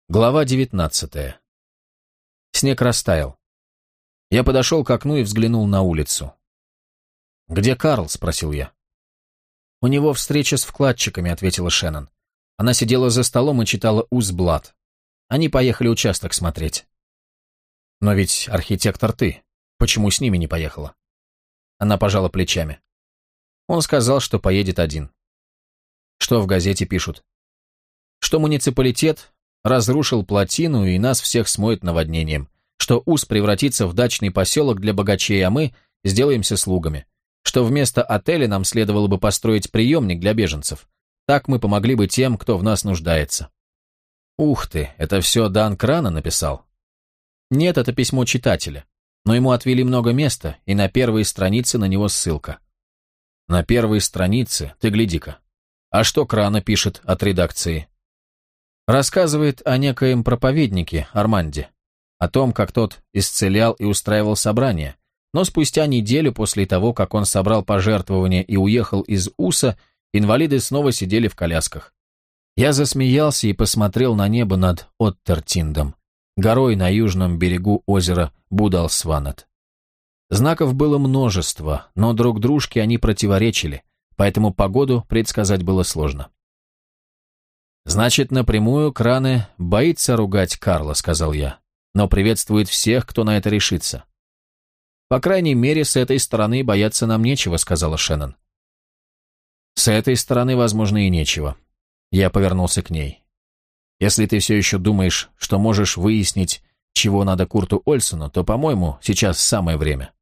Глава 19. Снег растаял. Я подошел к окну и взглянул на улицу. «Где Карл?» — спросил я. «У него встреча с вкладчиками», — ответила Шеннон. Она сидела за столом и читала «Узблат». Они поехали участок смотреть. «Но ведь архитектор ты. Почему с ними не поехала?» Она пожала плечами. Он сказал, что поедет один. Что в газете пишут? Что муниципалитет разрушил плотину и нас всех смоет наводнением, что Уз превратится в дачный поселок для богачей, а мы сделаемся слугами, что вместо отеля нам следовало бы построить приемник для беженцев. Так мы помогли бы тем, кто в нас нуждается. Ух ты, это все Дан Крана написал? Нет, это письмо читателя, но ему отвели много места, и на первой странице на него ссылка. На первой странице, ты гляди-ка. А что Крана пишет от редакции? Рассказывает о некоем проповеднике Арманде, о том, как тот исцелял и устраивал собрания, но спустя неделю после того, как он собрал пожертвования и уехал из Уса, инвалиды снова сидели в колясках. Я засмеялся и посмотрел на небо над Оттертиндом, горой на южном берегу озера Будалсванет. Знаков было множество, но друг дружке они противоречили, поэтому погоду предсказать было сложно. «Значит, напрямую Кране боится ругать Карла», — сказал я, «но приветствует всех, кто на это решится». «По крайней мере, с этой стороны бояться нам нечего», — сказала Шеннон. «С этой стороны, возможно, и нечего». Я повернулся к ней. «Если ты все еще думаешь, что можешь выяснить, чего надо Курту Ольсону, то, по-моему, сейчас самое время».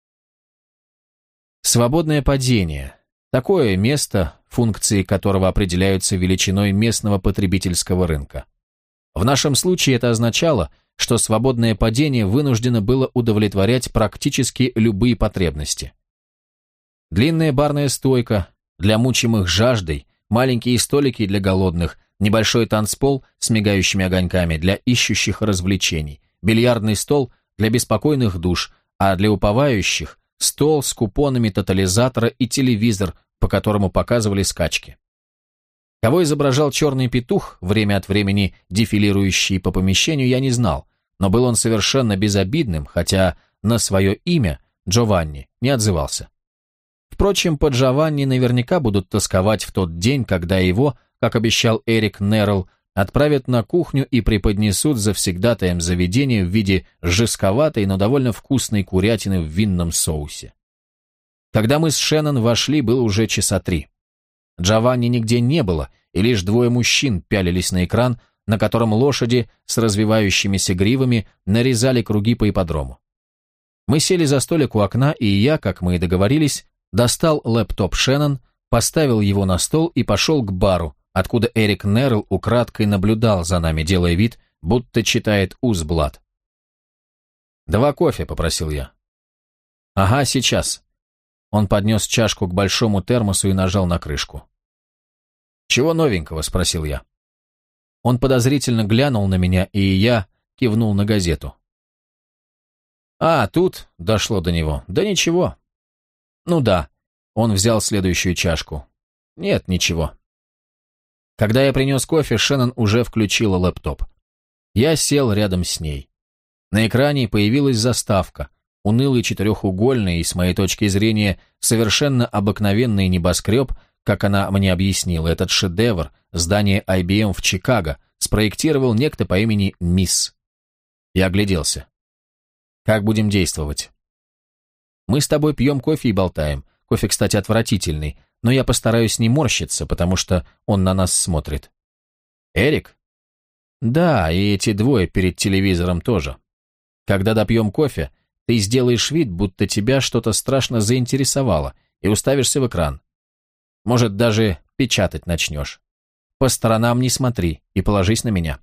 Свободное падение. Такое место, функции которого определяются величиной местного потребительского рынка. В нашем случае это означало, что свободное падение вынуждено было удовлетворять практически любые потребности. Длинная барная стойка для мучимых жаждой, маленькие столики для голодных, небольшой танцпол с мигающими огоньками для ищущих развлечений, бильярдный стол для беспокойных душ, а для уповающих стол с купонами тотализатора и телевизор, по которому показывали скачки. Кого изображал черный петух, время от времени дефилирующий по помещению, я не знал, но был он совершенно безобидным, хотя на свое имя, Джованни, не отзывался. Впрочем, по Джованни наверняка будут тосковать в тот день, когда его, как обещал Эрик Неррелл, отправят на кухню и преподнесут завсегдатаем заведения в виде жестковатой, но довольно вкусной курятины в винном соусе. Когда мы с Шеннон вошли, было уже часа 3. Джованни нигде не было, и лишь двое мужчин пялились на экран, на котором лошади с развивающимися гривами нарезали круги по ипподрому. Мы сели за столик у окна, и я, как мы и договорились, достал лэптоп Шеннон, поставил его на стол и пошел к бару, откуда Эрик Неррелл украдкой наблюдал за нами, делая вид, будто читает Узблат. «2 кофе», — попросил я. «Ага, сейчас». Он поднес чашку к большому термосу и нажал на крышку. «Чего новенького?» — спросил я. Он подозрительно глянул на меня, и я кивнул на газету. «А, тут дошло до него. Да ничего». «Ну да». Он взял следующую чашку. «Нет, ничего». Когда я принес кофе, Шеннон уже включила лэптоп. Я сел рядом с ней. На экране появилась заставка, унылый четырехугольный и, с моей точки зрения, совершенно обыкновенный небоскреб, как она мне объяснила, этот шедевр, здание IBM в Чикаго, спроектировал некто по имени Мисс. Я огляделся. «Как будем действовать?» «Мы с тобой пьем кофе и болтаем. Кофе, кстати, отвратительный, но я постараюсь не морщиться, потому что он на нас смотрит». «Эрик?» «Да, и эти двое перед телевизором тоже. Когда допьем кофе, ты сделаешь вид, будто тебя что-то страшно заинтересовало, и уставишься в экран. Может, даже печатать начнешь. По сторонам не смотри и положись на меня».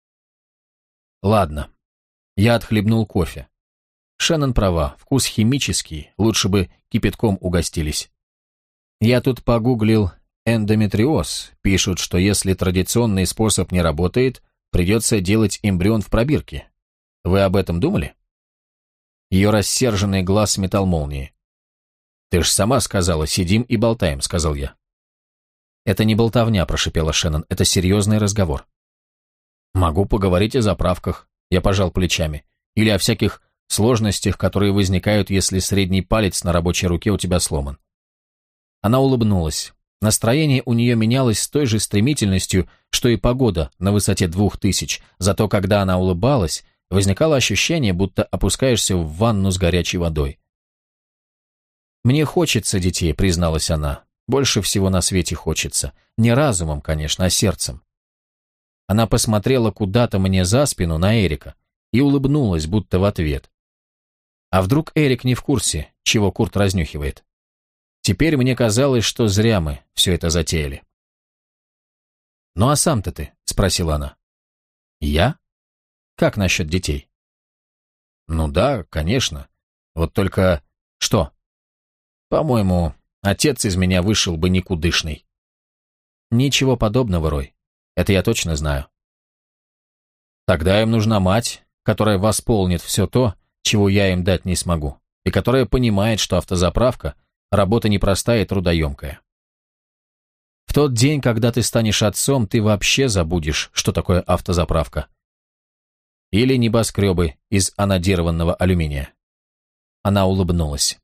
«Ладно». Я отхлебнул кофе. Шеннон права, вкус химический, лучше бы кипятком угостились. Я тут погуглил эндометриоз. Пишут, что если традиционный способ не работает, придется делать эмбрион в пробирке. Вы об этом думали? Ее рассерженный глаз метал молнии. «Ты ж сама сказала, сидим и болтаем», — сказал я. «Это не болтовня», — прошипела Шеннон, — «это серьезный разговор». Могу поговорить о заправках, я пожал плечами, или о всяких сложностях, которые возникают, если средний палец на рабочей руке у тебя сломан. Она улыбнулась. Настроение у нее менялось с той же стремительностью, что и погода на высоте 2000, зато когда она улыбалась, возникало ощущение, будто опускаешься в ванну с горячей водой. «Мне хочется детей», — призналась она. «Больше всего на свете хочется. Не разумом, конечно, а сердцем». Она посмотрела куда-то мне за спину на Эрика и улыбнулась, будто в ответ. А вдруг Эрик не в курсе, чего Курт разнюхивает? Теперь мне казалось, что зря мы все это затеяли. «Ну а сам-то ты?» — спросила она. «Я? Как насчет детей?» «Ну да, конечно. Вот только...» «Что?» «По-моему, отец из меня вышел бы никудышный». «Ничего подобного, Рой. Это я точно знаю». «Тогда им нужна мать, которая восполнит все то, чего я им дать не смогу, и которая понимает, что автозаправка — работа непростая и трудоемкая. В тот день, когда ты станешь отцом, ты вообще забудешь, что такое автозаправка. Или небоскребы из анодированного алюминия». Она улыбнулась.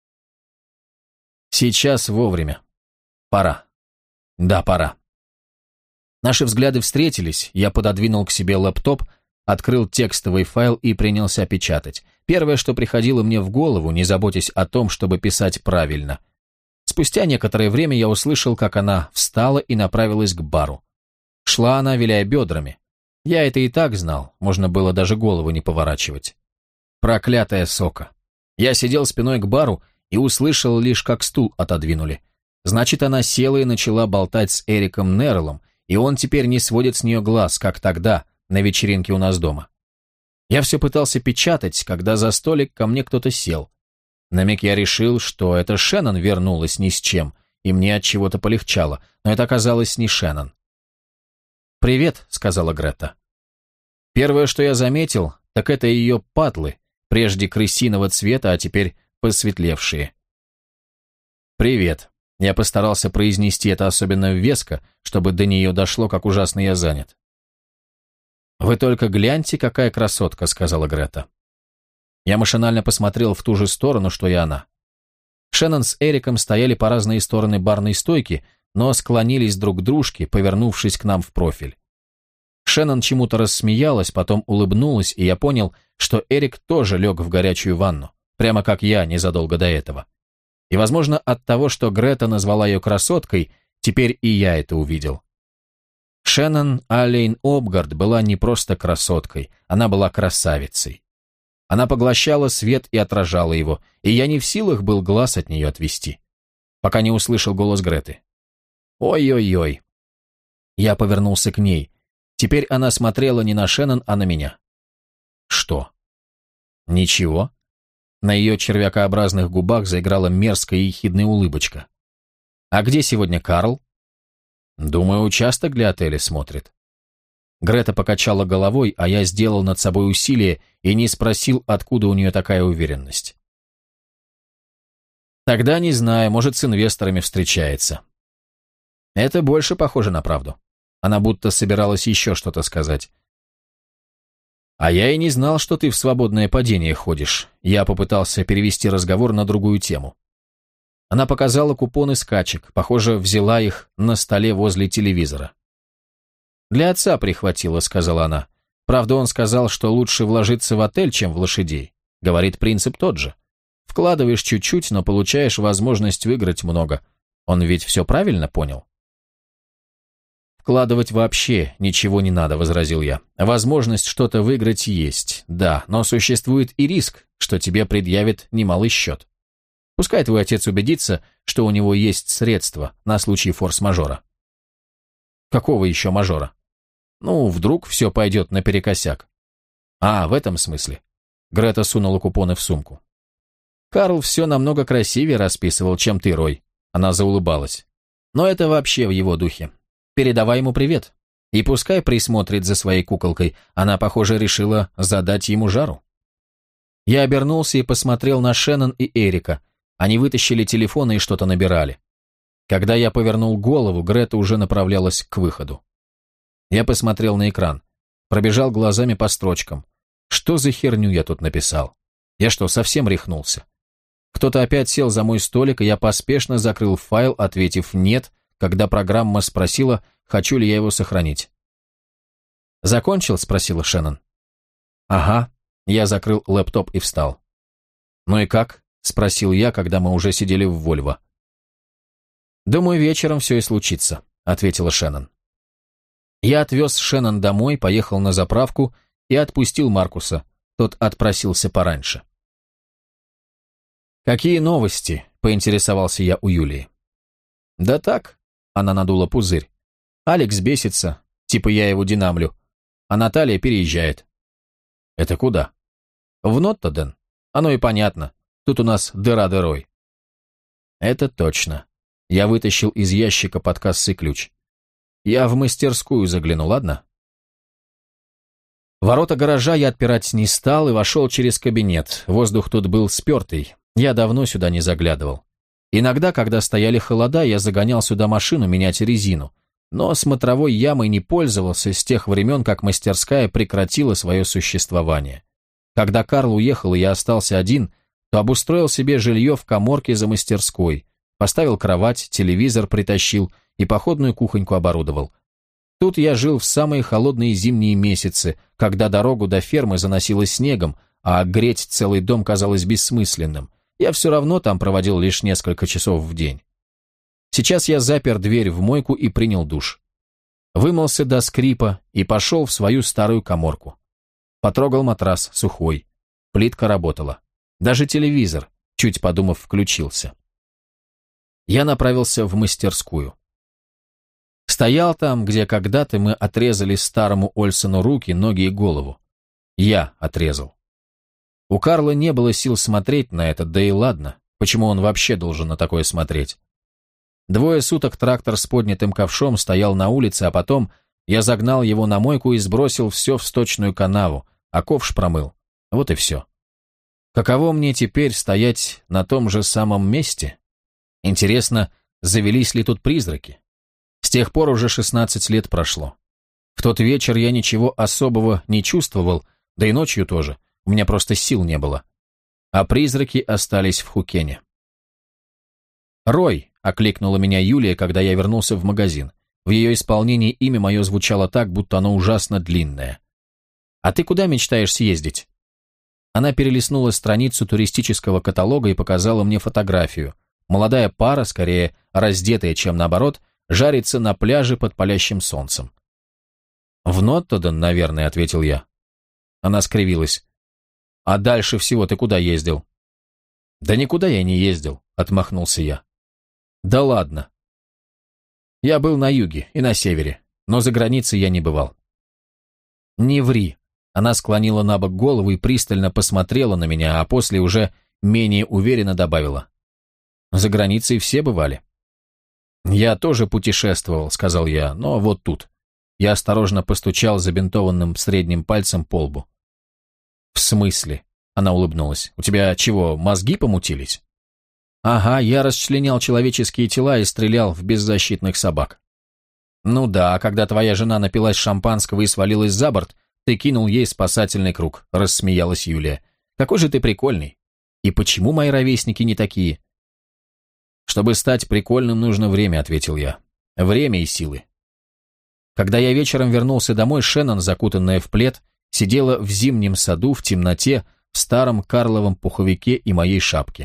«Сейчас вовремя. Пора. Да, пора». Наши взгляды встретились, я пододвинул к себе лэптоп, открыл текстовый файл и принялся печатать. Первое, что приходило мне в голову, не заботясь о том, чтобы писать правильно. Спустя некоторое время я услышал, как она встала и направилась к бару. Шла она, виляя бедрами. Я это и так знал, можно было даже голову не поворачивать. Проклятая сока. Я сидел спиной к бару и услышал лишь, как стул отодвинули. Значит, она села и начала болтать с Эриком Нерреллом, и он теперь не сводит с нее глаз, как тогда, на вечеринке у нас дома. Я все пытался печатать, когда за столик ко мне кто-то сел. На миг я решил, что это Шеннон вернулась ни с чем, и мне от чего-то полегчало, но это оказалось не Шеннон. «Привет», — сказала Грета. Первое, что я заметил, так это ее патлы, прежде крысиного цвета, а теперь посветлевшие. «Привет». Я постарался произнести это особенно веско, чтобы до нее дошло, как ужасно я занят. «Вы только гляньте, какая красотка», — сказала Грета. Я машинально посмотрел в ту же сторону, что и она. Шеннон с Эриком стояли по разные стороны барной стойки, но склонились друг к дружке, повернувшись к нам в профиль. Шеннон чему-то рассмеялась, потом улыбнулась, и я понял, что Эрик тоже лег в горячую ванну, прямо как я незадолго до этого. И, возможно, от того, что Грета назвала ее красоткой, теперь и я это увидел. Шеннон Аллейн Обгард была не просто красоткой, она была красавицей. Она поглощала свет и отражала его, и я не в силах был глаз от нее отвести, пока не услышал голос Греты. «Ой-ой-ой». Я повернулся к ней. Теперь она смотрела не на Шеннон, а на меня. «Что?» «Ничего». На ее червякообразных губах заиграла мерзкая и ехидная улыбочка. «А где сегодня Карл?» «Думаю, участок для отеля смотрит». Грета покачала головой, а я сделал над собой усилие и не спросил, откуда у нее такая уверенность. «Тогда не знаю, может, с инвесторами встречается». Это больше похоже на правду. Она будто собиралась еще что-то сказать. «А я и не знал, что ты в свободное падение ходишь». Я попытался перевести разговор на другую тему. Она показала купоны скачек, похоже, взяла их на столе возле телевизора. «Для отца прихватила», — сказала она. «Правда, он сказал, что лучше вложиться в отель, чем в лошадей. Говорит, принцип тот же. Вкладываешь чуть-чуть, но получаешь возможность выиграть много. Он ведь все правильно понял?» «Вкладывать вообще ничего не надо», — возразил я. «Возможность что-то выиграть есть, да, но существует и риск, что тебе предъявят немалый счет. Пускай твой отец убедится, что у него есть средства на случай форс-мажора». «Какого еще мажора?» «Ну, вдруг все пойдет наперекосяк». «А, в этом смысле». Грета сунула купоны в сумку. «Карл все намного красивее расписывал, чем ты, Рой». Она заулыбалась. «Но это вообще в его духе. Передавай ему привет. И пускай присмотрит за своей куколкой, она, похоже, решила задать ему жару». Я обернулся и посмотрел на Шеннон и Эрика. Они вытащили телефоны и что-то набирали. Когда я повернул голову, Грета уже направлялась к выходу. Я посмотрел на экран. Пробежал глазами по строчкам. Что за херню я тут написал? Я что, совсем рехнулся? Кто-то опять сел за мой столик, и я поспешно закрыл файл, ответив «нет», когда программа спросила, хочу ли я его сохранить. «Закончил?» — спросила Шеннон. «Ага». Я закрыл лэптоп и встал. «Ну и как?» — спросил я, когда мы уже сидели в Вольво. «Думаю, вечером все и случится», — ответила Шеннон. Я отвез Шеннон домой, поехал на заправку и отпустил Маркуса. Тот отпросился пораньше. «Какие новости?» — поинтересовался я у Юлии. «Да так», — она надула пузырь. «Алекс бесится, типа я его динамлю, а Наталья переезжает». «Это куда?» «В Ноттоден. Оно и понятно. Тут у нас дыра дырой». «Это точно». Я вытащил из ящика под кассой ключ. «Я в мастерскую загляну, ладно?» Ворота гаража я отпирать не стал и вошел через кабинет. Воздух тут был спертый. Я давно сюда не заглядывал. Иногда, когда стояли холода, я загонял сюда машину менять резину, но смотровой ямой не пользовался с тех времен, как мастерская прекратила свое существование. Когда Карл уехал и я остался один, то обустроил себе жилье в каморке за мастерской, поставил кровать, телевизор притащил и походную кухоньку оборудовал. Тут я жил в самые холодные зимние месяцы, когда дорогу до фермы заносило снегом, а греть целый дом казалось бессмысленным. Я все равно там проводил лишь несколько часов в день. Сейчас я запер дверь в мойку и принял душ. Вымылся до скрипа и пошел в свою старую каморку. Потрогал матрас, сухой. Плитка работала. Даже телевизор, чуть подумав, включился. Я направился в мастерскую. Стоял там, где когда-то мы отрезали старому Ольсону руки, ноги и голову. Я отрезал. У Карла не было сил смотреть на это, да и ладно, почему он вообще должен на такое смотреть? 2 суток трактор с поднятым ковшом стоял на улице, а потом я загнал его на мойку и сбросил все в сточную канаву, а ковш промыл. Вот и все. Каково мне теперь стоять на том же самом месте? Интересно, завелись ли тут призраки? С тех пор уже 16 лет прошло. В тот вечер я ничего особого не чувствовал, да и ночью тоже. У меня просто сил не было. А призраки остались в Хукене. «Рой!» — окликнула меня Юлия, когда я вернулся в магазин. В ее исполнении имя мое звучало так, будто оно ужасно длинное. «А ты куда мечтаешь съездить?» Она перелистнула страницу туристического каталога и показала мне фотографию. Молодая пара, скорее раздетая, чем наоборот, жарится на пляже под палящим солнцем. «В Ноттоден, наверное», — ответил я. Она скривилась. «А дальше всего ты куда ездил?» «Да никуда я не ездил», — отмахнулся я. «Да ладно». Я был на юге и на севере, но за границей я не бывал. «Не ври». Она склонила на бок голову и пристально посмотрела на меня, а после уже менее уверенно добавила. «За границей все бывали». «Я тоже путешествовал», — сказал я, — «но вот тут». Я осторожно постучал забинтованным средним пальцем по лбу. «В смысле?» — она улыбнулась. «У тебя чего, мозги помутились?» «Ага, я расчленял человеческие тела и стрелял в беззащитных собак». «Ну да, а когда твоя жена напилась шампанского и свалилась за борт, ты кинул ей спасательный круг», — рассмеялась Юлия. «Какой же ты прикольный. И почему мои ровесники не такие?» «Чтобы стать прикольным, нужно время», — ответил я. «Время и силы». Когда я вечером вернулся домой, Шеннон, закутанная в плед, сидела в зимнем саду в темноте, в старом карловом пуховике и моей шапке.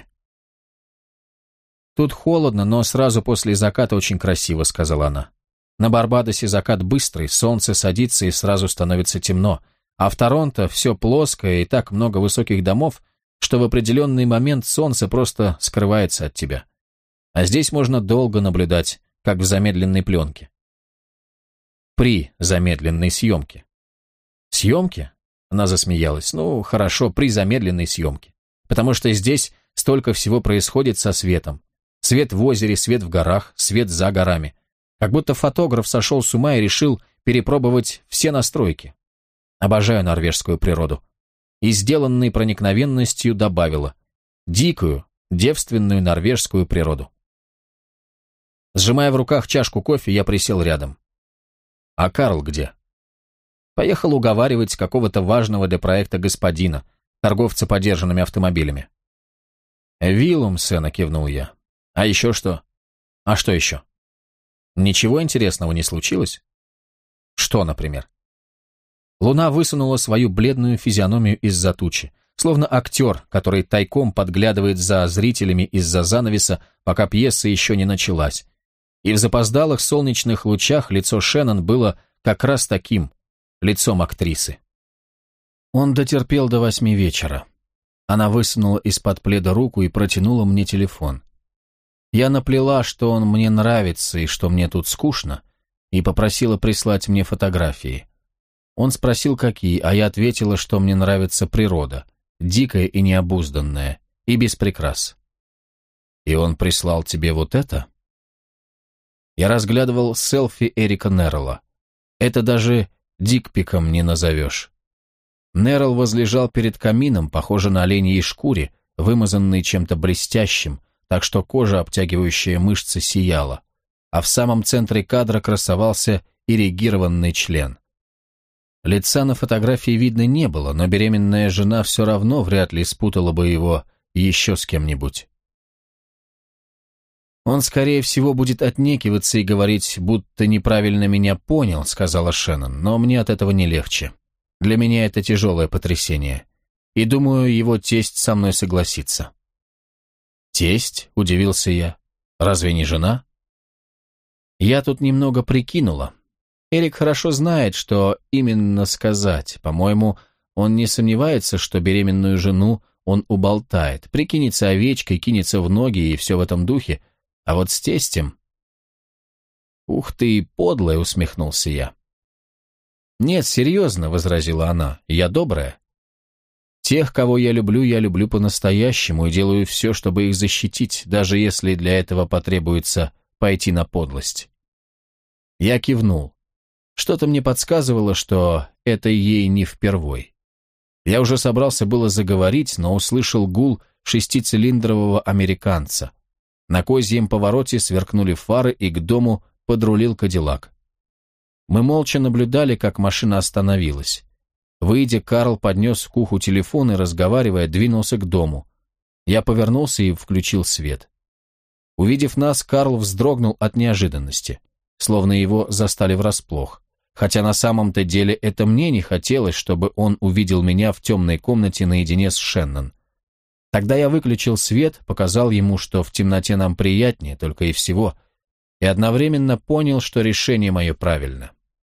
«Тут холодно, но сразу после заката очень красиво», — сказала она. «На Барбадосе закат быстрый, солнце садится и сразу становится темно, а в Торонто все плоское и так много высоких домов, что в определенный момент солнце просто скрывается от тебя. А здесь можно долго наблюдать, как в замедленной пленке». «При замедленной съемке». «Съемке?» — она засмеялась. «Ну, хорошо, при замедленной съемке. Потому что здесь столько всего происходит со светом. Свет в озере, свет в горах, свет за горами. Как будто фотограф сошел с ума и решил перепробовать все настройки. Обожаю норвежскую природу». И сделанной проникновенностью добавила: «Дикую, девственную норвежскую природу». Сжимая в руках чашку кофе, я присел рядом. «А Карл где?» Поехал уговаривать какого-то важного для проекта господина, торговца подержанными автомобилями. «Виллумсена», — кивнул я. «А еще что?» «А что еще?» «Ничего интересного не случилось?» «Что, например?» Луна высунула свою бледную физиономию из-за тучи, словно актер, который тайком подглядывает за зрителями из-за занавеса, пока пьеса еще не началась. И в запоздалых солнечных лучах лицо Шеннон было как раз таким, лицом актрисы. Он дотерпел до 8 вечера. Она высунула из-под пледа руку и протянула мне телефон. Я наплела, что он мне нравится и что мне тут скучно, и попросила прислать мне фотографии. Он спросил, какие, а я ответила, что мне нравится природа, дикая и необузданная, и без прикрас. И он прислал тебе вот это? Я разглядывал селфи Эрика Неррелла. Это даже дикпиком не назовешь. Неррелл возлежал перед камином, похоже на оленьей шкуре, вымазанной чем-то блестящим, так что кожа, обтягивающая мышцы, сияла, а в самом центре кадра красовался эрегированный член. Лица на фотографии видно не было, но беременная жена все равно вряд ли спутала бы его еще с кем-нибудь. «Он, скорее всего, будет отнекиваться и говорить, будто неправильно меня понял», — сказала Шеннон, «но мне от этого не легче. Для меня это тяжелое потрясение. И думаю, его тесть со мной согласится». «Тесть?» — удивился я. «Разве не жена?» Я тут немного прикинула. Эрик хорошо знает, что именно сказать. По-моему, он не сомневается, что беременную жену он уболтает, прикинется овечкой, кинется в ноги и все в этом духе. А вот с тестем... «Ух ты, подлая!» — усмехнулся я. «Нет, серьезно», — возразила она, — «я добрая. Тех, кого я люблю по-настоящему и делаю все, чтобы их защитить, даже если для этого потребуется пойти на подлость». Я кивнул. Что-то мне подсказывало, что это ей не впервой. Я уже собрался было заговорить, но услышал гул 6-цилиндрового американца. На козьем повороте сверкнули фары, и к дому подрулил Кадиллак. Мы молча наблюдали, как машина остановилась. Выйдя, Карл поднес к уху телефон и, разговаривая, двинулся к дому. Я повернулся и включил свет. Увидев нас, Карл вздрогнул от неожиданности, словно его застали врасплох. Хотя на самом-то деле это мне не хотелось, чтобы он увидел меня в темной комнате наедине с Шеннон. Тогда я выключил свет, показал ему, что в темноте нам приятнее, только и всего, и одновременно понял, что решение мое правильно.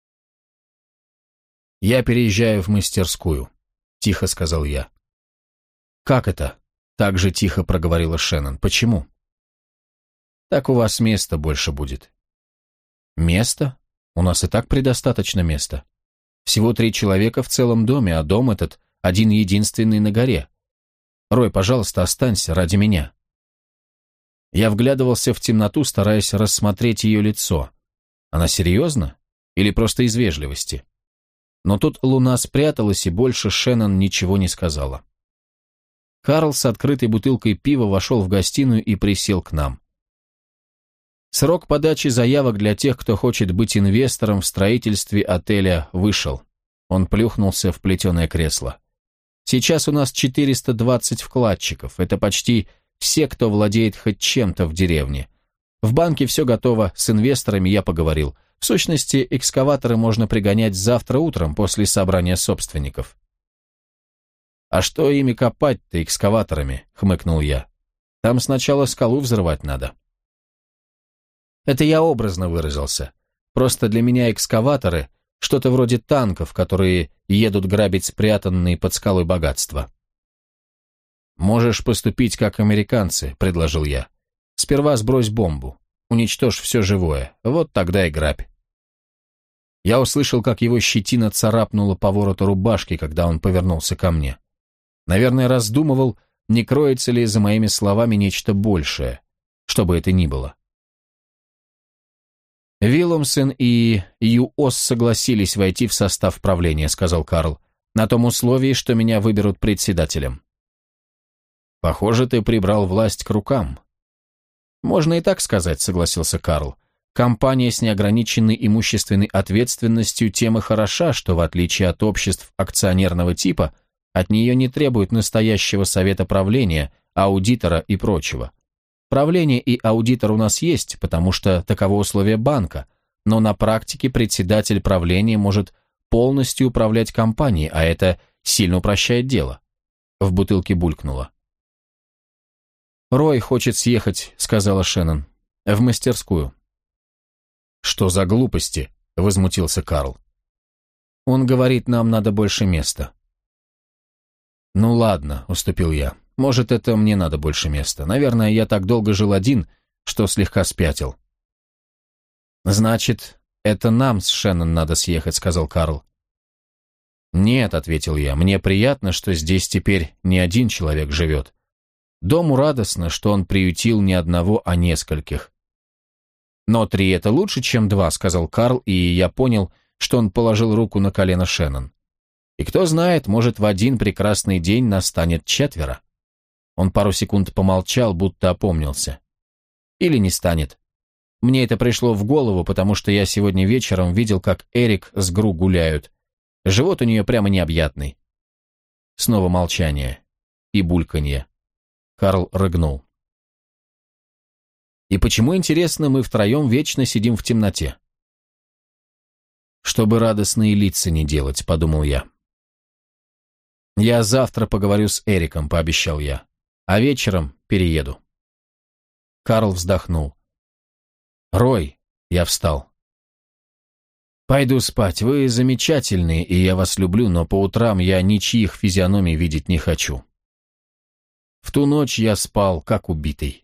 «Я переезжаю в мастерскую», — тихо сказал я. «Как это?» — так же тихо проговорила Шеннон. «Почему?» «Так у вас места больше будет». «Место? У нас и так предостаточно места. Всего 3 человека в целом доме, а дом этот один-единственный на горе. Рой, пожалуйста, останься ради меня». Я вглядывался в темноту, стараясь рассмотреть ее лицо. Она серьезно? Или просто из вежливости? Но тут Луна спряталась, и больше Шеннон ничего не сказала. Карл с открытой бутылкой пива вошел в гостиную и присел к нам. Срок подачи заявок для тех, кто хочет быть инвестором в строительстве отеля, вышел. Он плюхнулся в плетеное кресло. Сейчас у нас 420 вкладчиков. Это почти все, кто владеет хоть чем-то в деревне. В банке все готово, с инвесторами я поговорил. В сущности, экскаваторы можно пригонять завтра утром после собрания собственников. «А что ими копать-то, экскаваторами?» — хмыкнул я. «Там сначала скалу взрывать надо». Это я образно выразился. Просто для меня экскаваторы — что-то вроде танков, которые едут грабить спрятанные под скалой богатства. «Можешь поступить как американцы», — предложил я. «Сперва сбрось бомбу, уничтожь все живое, вот тогда и грабь». Я услышал, как его щетина царапнула по вороту рубашки, когда он повернулся ко мне. Наверное, раздумывал, не кроется ли за моими словами нечто большее, что бы это ни было. «Виллумсен и ЮОС согласились войти в состав правления», — сказал Карл, «на том условии, что меня выберут председателем». «Похоже, ты прибрал власть к рукам». «Можно и так сказать», — согласился Карл. Компания с неограниченной имущественной ответственностью тем и хороша, что в отличие от обществ акционерного типа, от нее не требуют настоящего совета правления, аудитора и прочего. Правление и аудитор у нас есть, потому что таково условие банка, но на практике председатель правления может полностью управлять компанией, а это сильно упрощает дело. В бутылке булькнуло. «Рой хочет съехать», — сказала Шеннон, — «в мастерскую». «Что за глупости?» — возмутился Карл. «Он говорит, нам надо больше места». «Ну ладно», — уступил я. «Может, это мне надо больше места. Наверное, я так долго жил один, что слегка спятил». «Значит, это нам с Шеннон надо съехать», — сказал Карл. «Нет», — ответил я, — «мне приятно, что здесь теперь не один человек живет. Дому радостно, что он приютил не одного, а нескольких». «Но 3 — это лучше, чем 2», — сказал Карл, и я понял, что он положил руку на колено Шеннон. «И кто знает, может, в один прекрасный день настанет 4». Он пару секунд помолчал, будто опомнился. «Или не станет. Мне это пришло в голову, потому что я сегодня вечером видел, как Эрик с Гру гуляют. Живот у нее прямо необъятный». Снова молчание и бульканье. Карл рыгнул. «И почему, интересно, мы втроем вечно сидим в темноте?» «Чтобы радостные лица не делать», — подумал я. «Я завтра поговорю с Эриком», — пообещал я, — «а вечером перееду». Карл вздохнул. «Рой», — я встал. «Пойду спать, вы замечательные, и я вас люблю, но по утрам я ничьих физиономий видеть не хочу». В ту ночь я спал, как убитый.